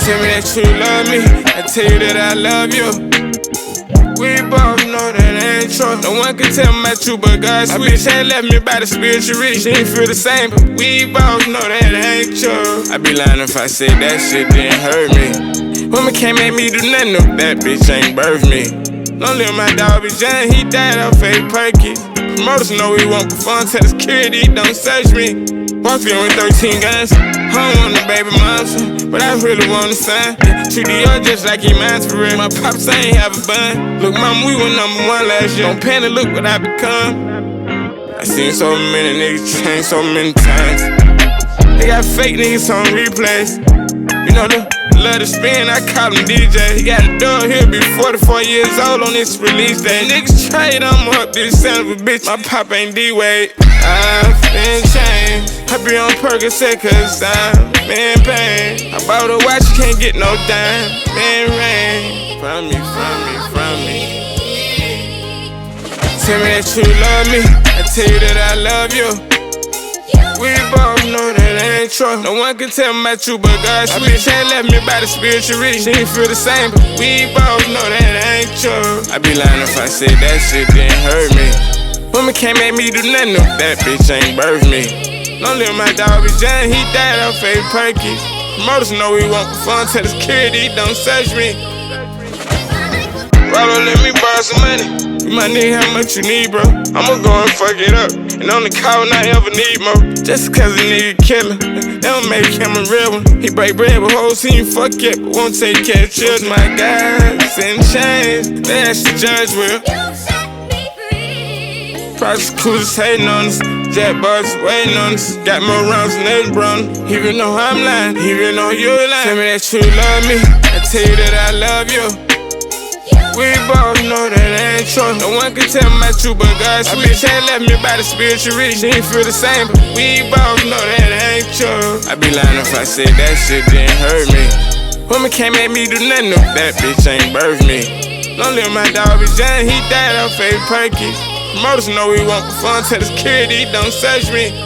Tell me that you love me, I tell you that I love you. We both know that ain't true. No one can tell me about you but God. My bitch ain't left me by the spiritual reach. She ain't feel the same, but we both know that ain't true. I'd be lying if I said that shit didn't hurt me. Woman can't make me do nothing if that bitch ain't birthed me. Don't live my dog be John, he died off fake perky. Promoters know we won't perform, tell the security don't search me. Walked in with 13 guns, I don't want the baby moms, but I really want the son. Treat the young just like he mine for real. My pops ain't have a bun. Look, mama, we were #1 last year. Don't panic, look what I become. I seen so many niggas change so many times. They got fake niggas on replays. You know the love to spin, I call him DJ. He got a dog, he'll be 44 years old on this release day. Niggas trade, I'm up this son of a bitch. My pop ain't D-Wade. I've been changed. I be on Percocet cause I'm in pain. I bought a watch, you can't get no dime. Man, rain from me. Tell me that you love me, I tell you that I love you. We both know that ain't true. No one can tell me about you but God. My bitch ain't left me by the spiritual reach. She ain't feel the same, but we both know that ain't true. I'd be lying if I said that shit didn't hurt me. Woman can't make me do nothing if that bitch ain't birthed me. Don't live my dog be John, he died off fake perky. Promoters know we won't perform, tell the security don't search me. Rollo, let me borrow some money. You might need how much you need, bro. I'ma go and fuck it up. And on the call, not ever need more. Just cause a nigga killer, that don't make him a real one. He break bread with hoes, he ain't fuck yet, but won't take care of children. My guys in chains, they ask the judge will. Prosecutors hating on us, Jack boys waiting on us. Got more rounds than they run. Even though I'm lying, even though you're lying. Tell me that you love me, I tell you that I love you. We both know that ain't true. No one can tell me about you but God. My bitch ain't left me by the spiritual reach. She ain't feel the same, but we both know that ain't true. I'd be lying if I said that shit didn't hurt me. Woman can't make me do nothing if that bitch ain't birthed me. Don't live my dog be John, he died off fake perky. Promoters know we won't perform, tell the security don't search me.